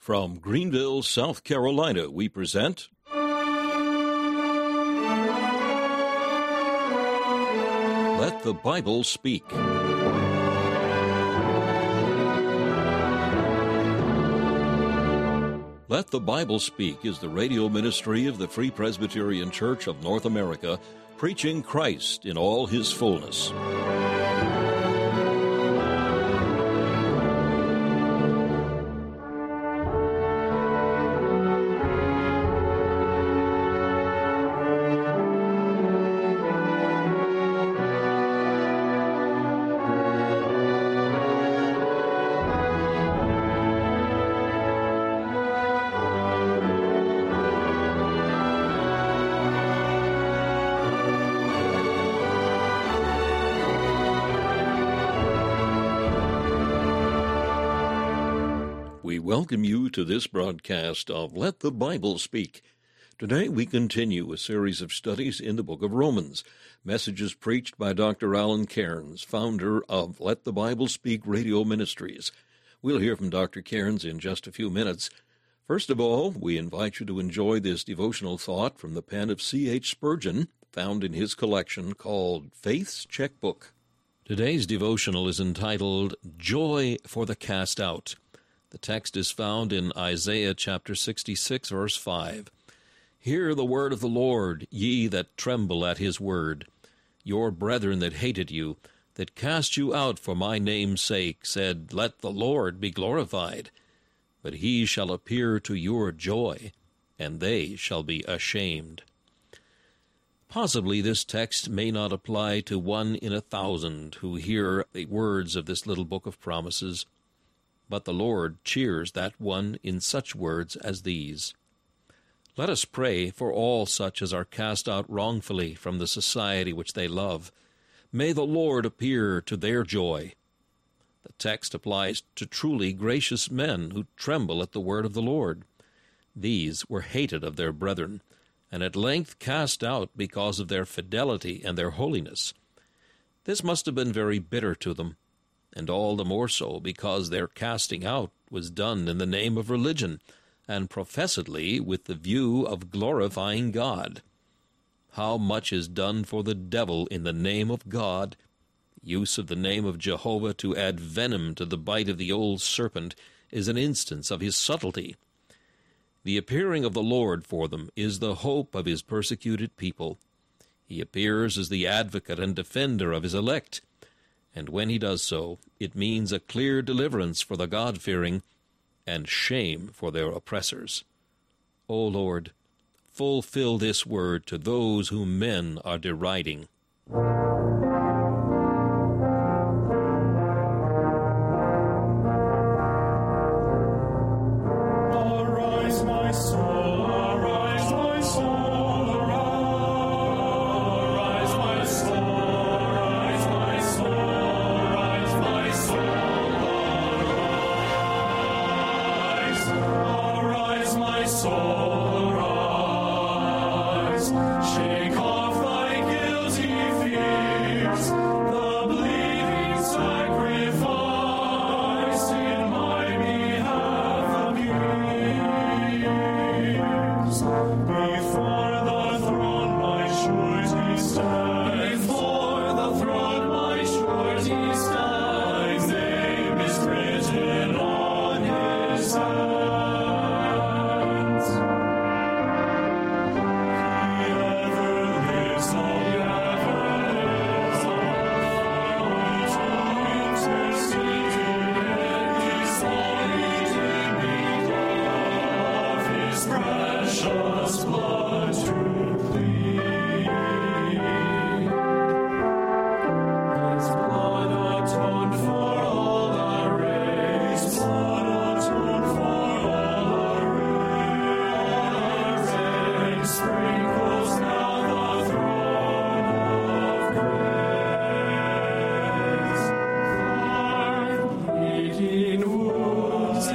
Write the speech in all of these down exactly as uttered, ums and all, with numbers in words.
From Greenville, South Carolina, we present Let the Bible Speak. Let the Bible Speak is the radio ministry of the Free Presbyterian Church of North America, preaching Christ in all his fullness. We welcome you to this broadcast of Let the Bible Speak. Today we continue a series of studies in the book of Romans, messages preached by Doctor Alan Cairns, founder of Let the Bible Speak Radio Ministries. We'll hear from Doctor Cairns in just a few minutes. First of all, we invite you to enjoy this devotional thought from the pen of C H Spurgeon, found in his collection called Faith's Checkbook. Today's devotional is entitled Joy for the Cast Out. The text is found in Isaiah chapter sixty-six, verse five. Hear the word of the Lord, ye that tremble at his word. Your brethren that hated you, that cast you out for my name's sake, said, Let the Lord be glorified. But he shall appear to your joy, and they shall be ashamed. Possibly this text may not apply to one in a thousand who hear the words of this little book of promises, but the Lord cheers that one in such words as these. Let us pray for all such as are cast out wrongfully from the society which they love. May the Lord appear to their joy. The text applies to truly gracious men who tremble at the word of the Lord. These were hated of their brethren, and at length cast out because of their fidelity and their holiness. This must have been very bitter to them, and all the more so because their casting out was done in the name of religion, and professedly with the view of glorifying God. How much is done for the devil in the name of God! Use of the name of Jehovah to add venom to the bite of the old serpent is an instance of his subtlety. The appearing of the Lord for them is the hope of his persecuted people. He appears as the advocate and defender of his elect, and when he does so, it means a clear deliverance for the God-fearing and shame for their oppressors. O Lord, fulfill this word to those whom men are deriding. Arise, my soul, arise, my soul, arise, my soul. Shake off thy guilty fears, the bleeding sacrifice in my behalf appears. Before the throne my surety stands, before the throne my surety stands, his name is written on his hand. Precious blood to plead. His blood atoned for all our race, blood atoned for all our race, sprinkles now the throne of grace. For bleeding wounds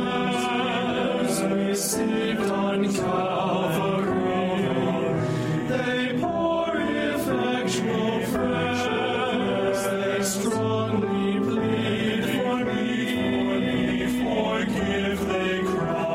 received on Calvary, they pour effectual prayers, they strongly plead for me, forgive, they cry.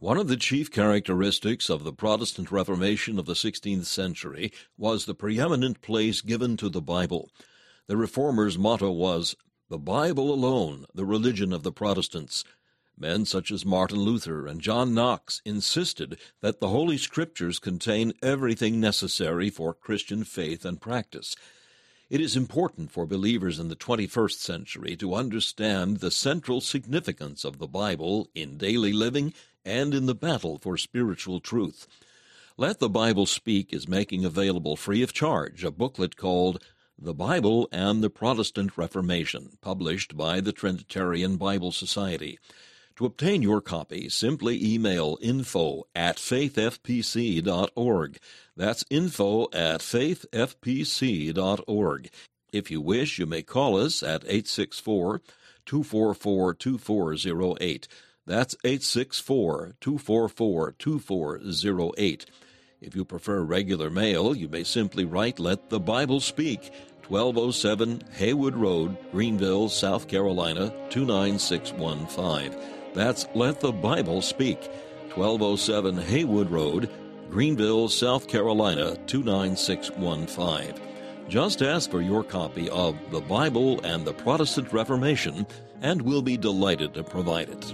One of the chief characteristics of the Protestant Reformation of the sixteenth century was the preeminent place given to the Bible. The Reformers' motto was, "The Bible alone, the religion of the Protestants." Men such as Martin Luther and John Knox insisted that the Holy Scriptures contain everything necessary for Christian faith and practice. It is important for believers in the twenty-first century to understand the central significance of the Bible in daily living and in the battle for spiritual truth. Let the Bible Speak is making available free of charge a booklet called The Bible and the Protestant Reformation, published by the Trinitarian Bible Society. To obtain your copy, simply email info at faith f p c dot org. That's info at faith f p c dot org. If you wish, you may call us at eight six four, two four four, two four zero eight. That's eight six four, two four four, two four zero eight. If you prefer regular mail, you may simply write Let the Bible Speak, twelve oh seven Haywood Road, Greenville, South Carolina, two nine six one five. That's Let the Bible Speak, twelve oh seven Haywood Road, Greenville, South Carolina, two nine six one five. Just ask for your copy of The Bible and the Protestant Reformation, and we'll be delighted to provide it.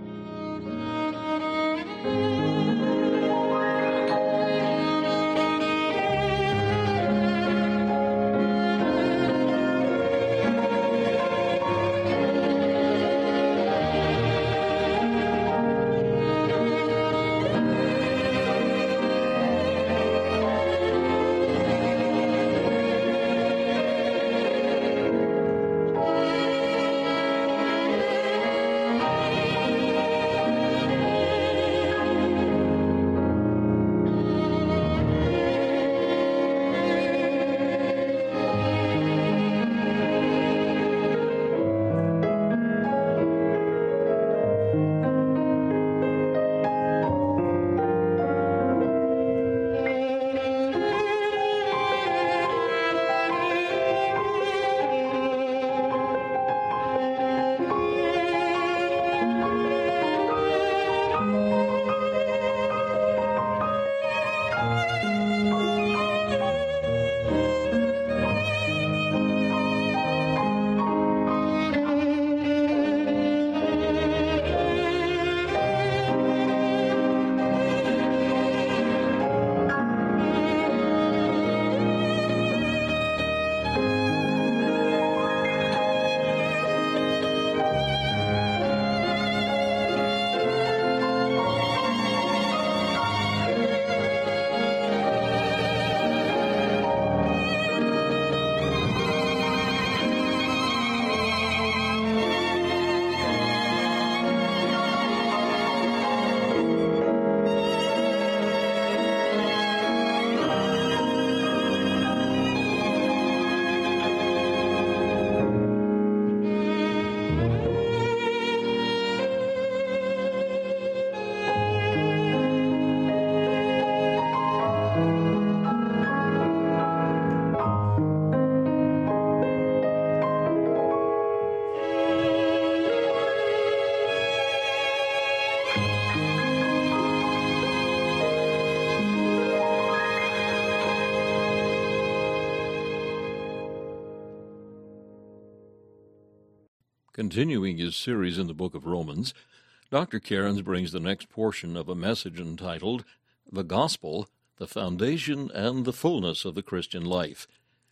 Continuing his series in the book of Romans, Doctor Cairns brings the next portion of a message entitled, The Gospel, the Foundation and the Fullness of the Christian Life.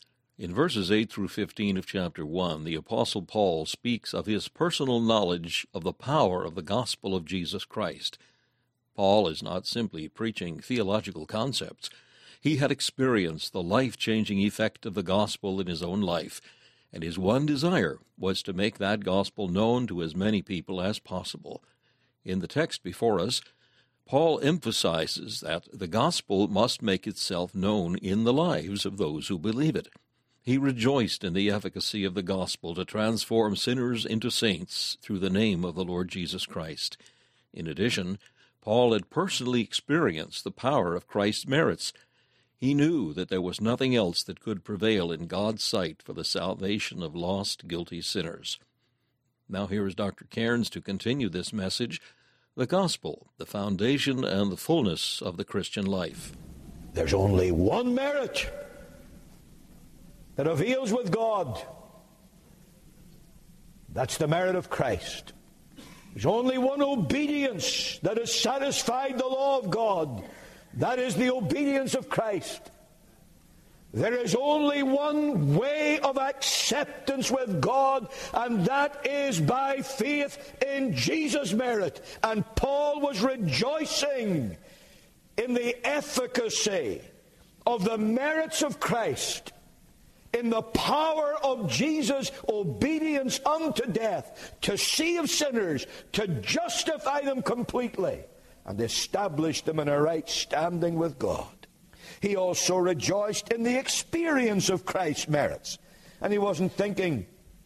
In verses eight through fifteen of chapter one, the Apostle Paul speaks of his personal knowledge of the power of the gospel of Jesus Christ. Paul is not simply preaching theological concepts. He had experienced the life-changing effect of the gospel in his own life, and his one desire was to make that gospel known to as many people as possible. In the text before us, Paul emphasizes that the gospel must make itself known in the lives of those who believe it. He rejoiced in the efficacy of the gospel to transform sinners into saints through the name of the Lord Jesus Christ. In addition, Paul had personally experienced the power of Christ's merits. He knew that there was nothing else that could prevail in God's sight for the salvation of lost, guilty sinners. Now here is Doctor Cairns to continue this message the gospel, the foundation and the fullness of the Christian life. There's only one merit that avails with God. That's the merit of Christ. There's only one obedience that has satisfied the law of God. That is the obedience of Christ. There is only one way of acceptance with God, and that is by faith in Jesus' merit. And Paul was rejoicing in the efficacy of the merits of Christ, in the power of Jesus' obedience unto death, to save sinners, to justify them completely, and establish them in a right standing with God. He also rejoiced in the experience of Christ's merits. And he wasn't thinking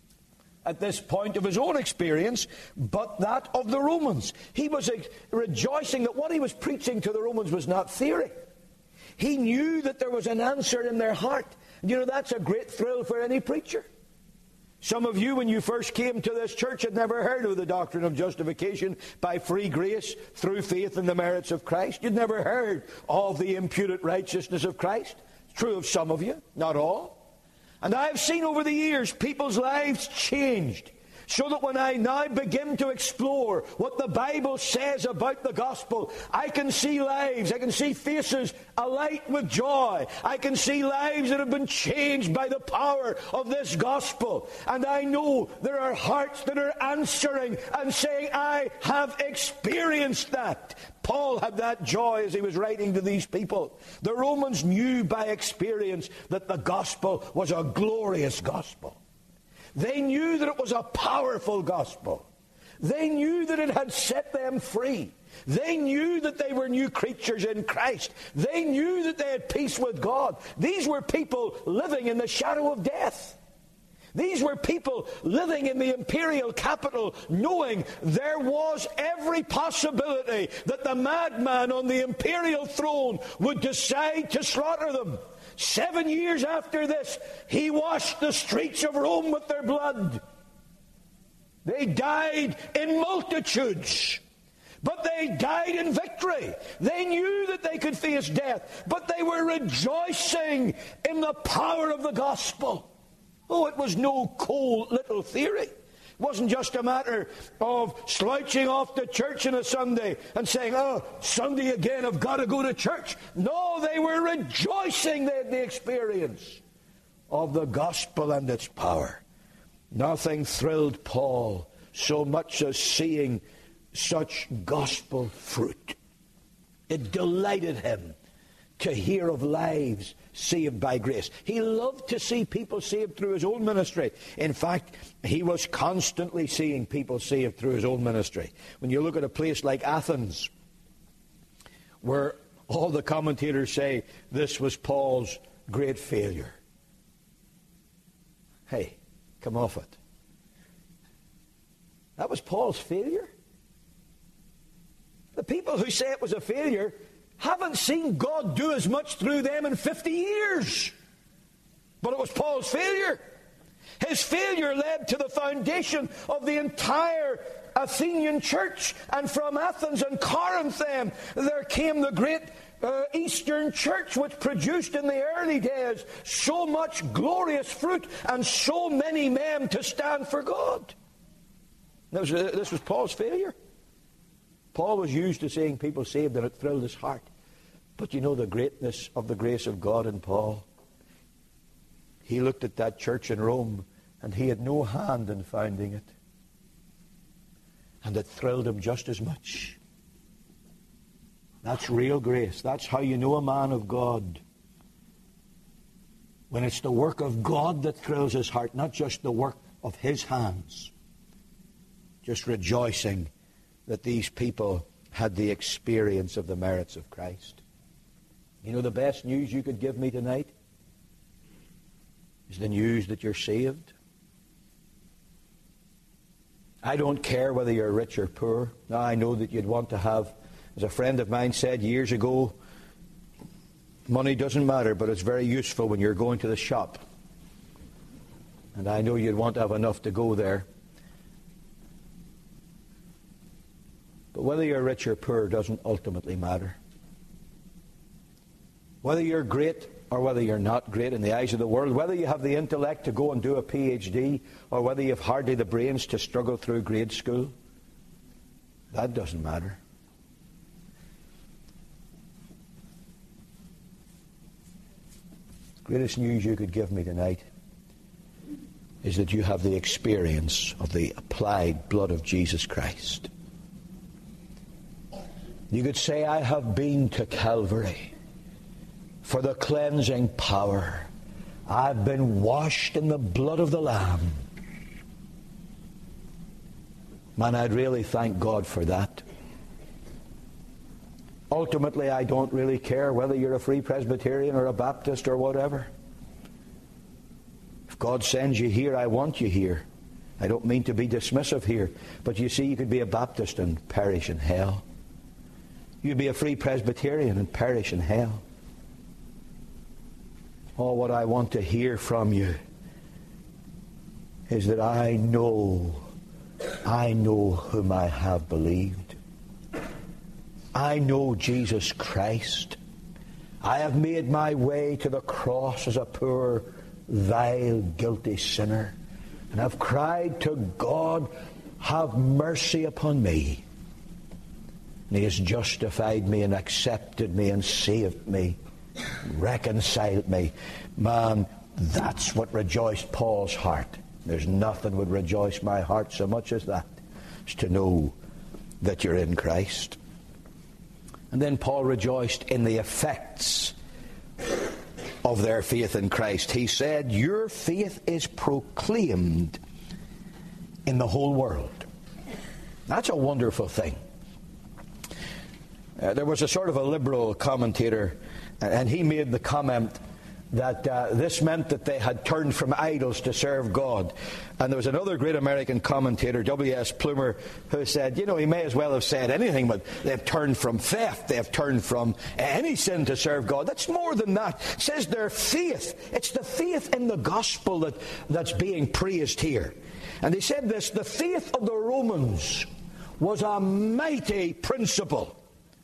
at this point of his own experience, but that of the Romans. He was rejoicing that what he was preaching to the Romans was not theory. He knew that there was an answer in their heart. You know, that's a great thrill for any preacher. Some of you, when you first came to this church, had never heard of the doctrine of justification by free grace through faith in the merits of Christ. You'd never heard of the imputed righteousness of Christ. It's true of some of you, not all. And I've seen over the years people's lives changed, so that when I now begin to explore what the Bible says about the gospel, I can see lives, I can see faces alight with joy. I can see lives that have been changed by the power of this gospel. And I know there are hearts that are answering and saying, I have experienced that. Paul had that joy as he was writing to these people. The Romans knew by experience that the gospel was a glorious gospel. They knew that it was a powerful gospel. They knew that it had set them free. They knew that they were new creatures in Christ. They knew that they had peace with God. These were people living in the shadow of death. These were people living in the imperial capital, knowing there was every possibility that the madman on the imperial throne would decide to slaughter them. Seven years after this, he washed the streets of Rome with their blood. They died in multitudes, but they died in victory. They knew that they could face death, but they were rejoicing in the power of the gospel. Oh, it was no cold little theory. It wasn't just a matter of slouching off to church on a Sunday and saying, oh, Sunday again, I've got to go to church. No, they were rejoicing in the experience of the gospel and its power. Nothing thrilled Paul so much as seeing such gospel fruit. It delighted him to hear of lives saved by grace. He loved to see people saved through his own ministry. In fact, he was constantly seeing people saved through his own ministry. When you look at a place like Athens, where all the commentators say this was Paul's great failure. Hey, come off it. That was Paul's failure? The people who say it was a failure haven't seen God do as much through them in fifty years. But it was Paul's failure. His failure led to the foundation of the entire Athenian church. And from Athens and Corinth then, there came the great uh, Eastern church, which produced in the early days so much glorious fruit and so many men to stand for God. This was, uh, this was Paul's failure. Paul was used to seeing people saved, and it thrilled his heart. But you know the greatness of the grace of God in Paul. He looked at that church in Rome, and he had no hand in founding it. And it thrilled him just as much. That's real grace. That's how you know a man of God. When it's the work of God that thrills his heart, not just the work of his hands. Just rejoicing that these people had the experience of the merits of Christ. You know the best news you could give me tonight is the news that you're saved. I don't care whether you're rich or poor. Now, I know that you'd want to have, as a friend of mine said years ago, money doesn't matter, but it's very useful when you're going to the shop. And I know you'd want to have enough to go there. But whether you're rich or poor doesn't ultimately matter. Whether you're great or whether you're not great in the eyes of the world, whether you have the intellect to go and do a P H D or whether you have hardly the brains to struggle through grade school, that doesn't matter. The greatest news you could give me tonight is that you have the experience of the applied blood of Jesus Christ. You could say, I have been to Calvary for the cleansing power. I've been washed in the blood of the Lamb. Man, I'd really thank God for that. Ultimately, I don't really care whether you're a Free Presbyterian or a Baptist or whatever. If God sends you here, I want you here. I don't mean to be dismissive here, but you see, you could be a Baptist and perish in hell. You'd be a Free Presbyterian and perish in hell. Oh, what I want to hear from you is that I know, I know whom I have believed. I know Jesus Christ. I have made my way to the cross as a poor, vile, guilty sinner, and I've cried to God, have mercy upon me. And He has justified me and accepted me and saved me, reconciled me. Man, that's what rejoiced Paul's heart. There's nothing would rejoice my heart so much as that, is to know that you're in Christ. And then Paul rejoiced in the effects of their faith in Christ. He said, your faith is proclaimed in the whole world. That's a wonderful thing. Uh, there was a sort of a liberal commentator, and he made the comment that uh, this meant that they had turned from idols to serve God. And there was another great American commentator, W S Plumer, who said, you know, he may as well have said anything, but they've turned from theft, they've turned from any sin to serve God. That's more than that. It says their faith, it's the faith in the gospel that, that's being praised here. And he said this, the faith of the Romans was a mighty principle.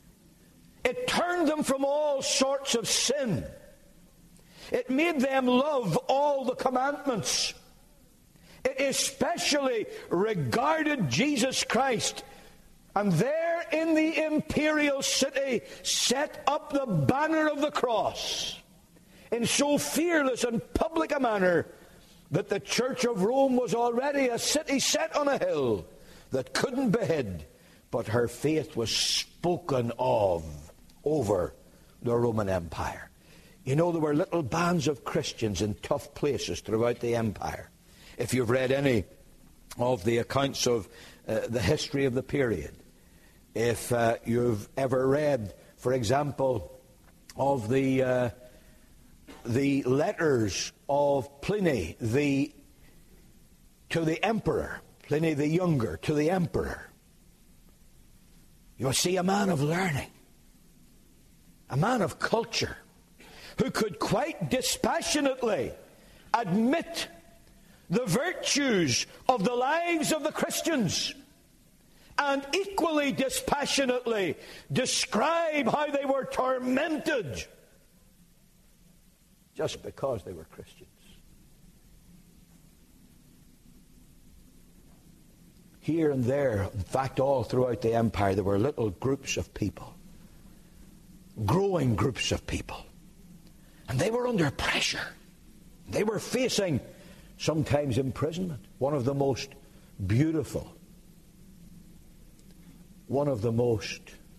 It turned them from all sorts of sin. It made them love all the commandments. It especially regarded Jesus Christ. And there in the imperial city set up the banner of the cross in so fearless and public a manner that the Church of Rome was already a city set on a hill that couldn't be hid. But her faith was spoken of over the Roman Empire. You know, there were little bands of Christians in tough places throughout the empire. If you've read any of the accounts of uh, the history of the period, if uh, you've ever read, for example, of the uh, the letters of Pliny the to the emperor, Pliny the Younger to the emperor, you'll see a man of learning, a man of culture, who could quite dispassionately admit the virtues of the lives of the Christians and equally dispassionately describe how they were tormented just because they were Christians. Here and there, in fact all throughout the empire, there were little groups of people, growing groups of people. And they were under pressure. They were facing sometimes imprisonment. One of the most beautiful, one of the most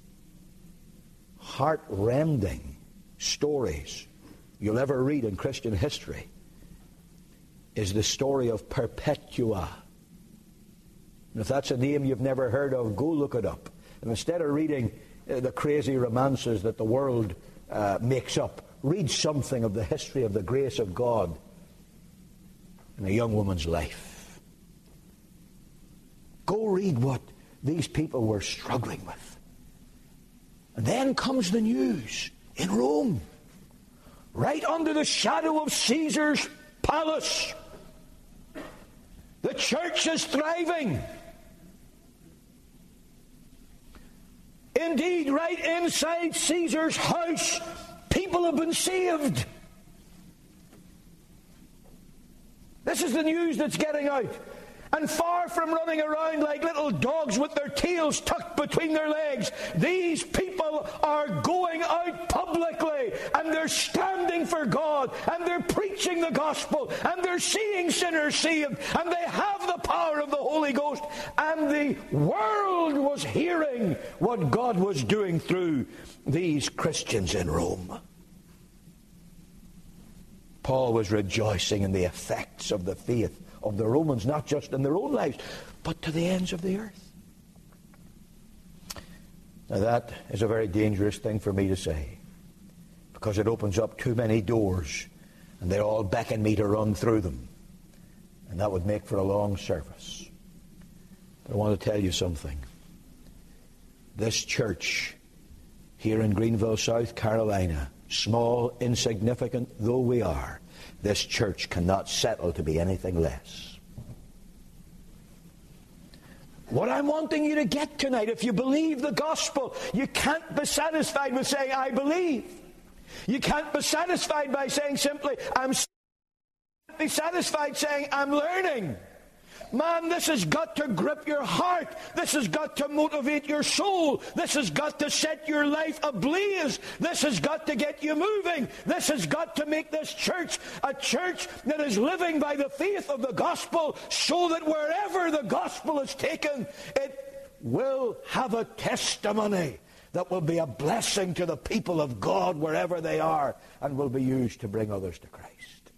heart-rending stories you'll ever read in Christian history is the story of Perpetua. And if that's a name you've never heard of, go look it up. And instead of reading uh, the crazy romances that the world uh, makes up, read something of the history of the grace of God in a young woman's life. Go read what these people were struggling with. And then comes the news in Rome, right under the shadow of Caesar's palace. The church is thriving. Indeed, right inside Caesar's house, people have been saved. This is the news that's getting out. And far from running around like little dogs with their tails tucked between their legs, these people are going out publicly, and they're standing for God, and they're preaching the gospel, and they're seeing sinners saved, and they have the power of the Holy Ghost, and the world was hearing what God was doing through these Christians in Rome. Paul was rejoicing in the effects of the faith of the Romans, not just in their own lives, but to the ends of the earth. Now that is a very dangerous thing for me to say, because it opens up too many doors, and they all beckon me to run through them, and that would make for a long service. But I want to tell you something. This church here in Greenville, South Carolina, small, insignificant though we are, this church cannot settle to be anything less. What I'm wanting you to get tonight, if you believe the gospel, you can't be satisfied with saying, I believe. You can't be satisfied by saying simply, I'm be satisfied saying, I'm learning. Man, this has got to grip your heart. This has got to motivate your soul. This has got to set your life ablaze. This has got to get you moving. This has got to make this church a church that is living by the faith of the gospel, so that wherever the gospel is taken, it will have a testimony that will be a blessing to the people of God wherever they are, and will be used to bring others to Christ.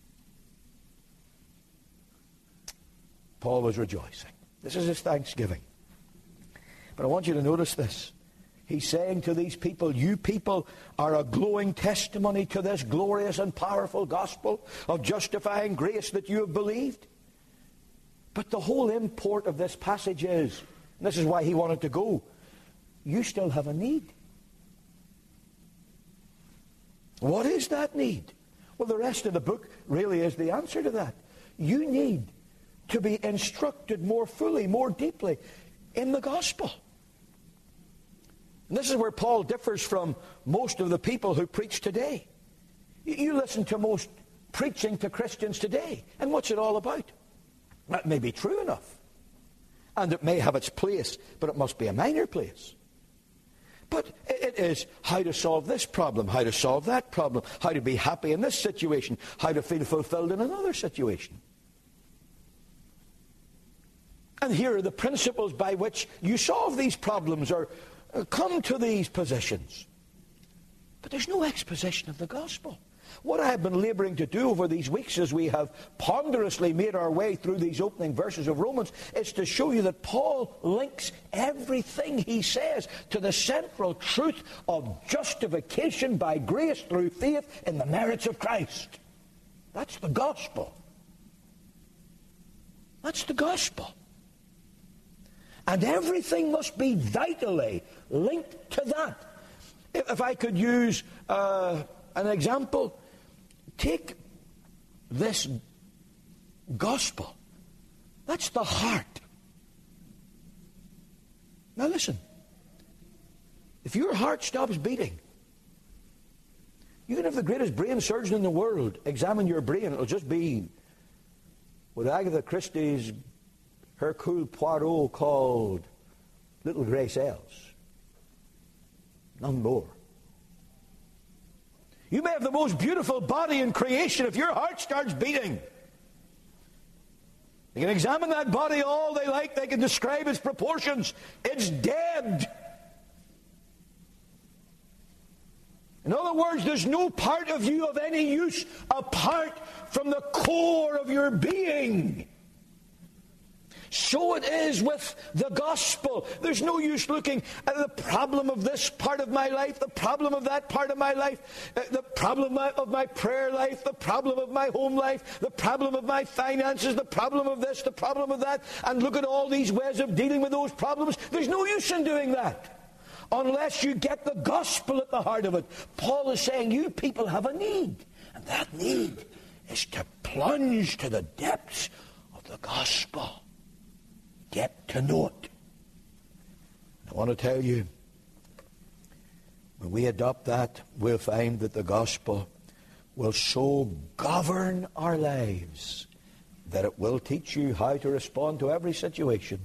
Paul was rejoicing. This is his thanksgiving. But I want you to notice this. He's saying to these people, you people are a glowing testimony to this glorious and powerful gospel of justifying grace that you have believed. But the whole import of this passage is, and this is why he wanted to go, you still have a need. What is that need? Well, the rest of the book really is the answer to that. You need to be instructed more fully, more deeply in the gospel. And this is where Paul differs from most of the people who preach today. You listen to most preaching to Christians today, and what's it all about? That may be true enough, and it may have its place, but it must be a minor place. But it is how to solve this problem, how to solve that problem, how to be happy in this situation, how to feel fulfilled in another situation. And here are the principles by which you solve these problems or come to these positions. But there's no exposition of the gospel. What I have been laboring to do over these weeks as we have ponderously made our way through these opening verses of Romans is to show you that Paul links everything he says to the central truth of justification by grace through faith in the merits of Christ. That's the gospel. That's the gospel. And everything must be vitally linked to that. If, if I could use uh, an example, take this gospel. That's the heart. Now listen. If your heart stops beating, you can have the greatest brain surgeon in the world examine your brain. It'll just be what Agatha Christie's Hercule Poirot called little grey cells. None more. You may have the most beautiful body in creation. If your heart starts beating, they can examine that body all they like. They can describe its proportions. It's dead. In other words, there's no part of you of any use apart from the core of your being. So it is with the gospel. There's no use looking at the problem of this part of my life, the problem of that part of my life, the problem of my prayer life, the problem of my home life, the problem of my finances, the problem of this, the problem of that, and look at all these ways of dealing with those problems. There's no use in doing that unless you get the gospel at the heart of it. Paul is saying you people have a need, and that need is to plunge to the depths of the gospel. Get to know it. I want to tell you, When we adopt that, we'll find that the gospel will so govern our lives that it will teach you how to respond to every situation.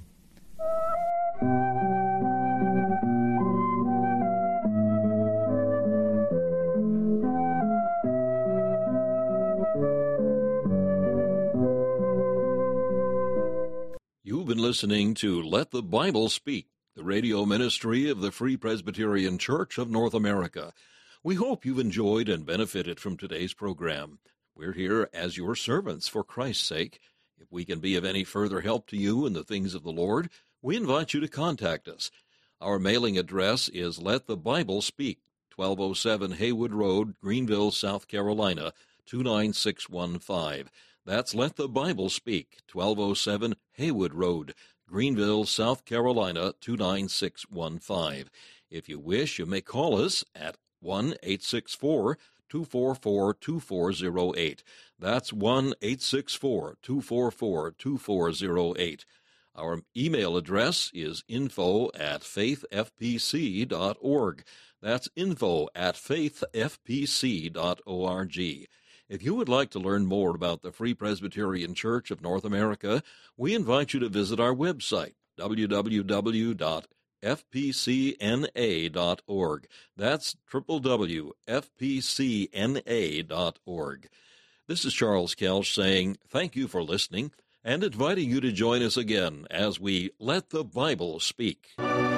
You've been listening to Let the Bible Speak, the radio ministry of the Free Presbyterian Church of North America. We hope you've enjoyed and benefited from today's program. We're here as your servants for Christ's sake. If we can be of any further help to you in the things of the Lord, we invite you to contact us. Our mailing address is Let the Bible Speak, twelve oh seven Haywood Road, Greenville, South Carolina, two nine six one five. That's Let the Bible Speak, twelve oh seven Haywood Road, Greenville, South Carolina, two nine six one five. If you wish, you may call us at one eight six four, two four four, two four zero eight. That's one eight six four, two four four, two four zero eight. Our email address is info at faith f p c dot org. That's info at faith f p c dot org. If you would like to learn more about the Free Presbyterian Church of North America, we invite you to visit our website, w w w dot f p c n a dot org. That's w w w dot f p c n a dot org. This is Charles Kelch saying thank you for listening and inviting you to join us again as we Let the Bible Speak.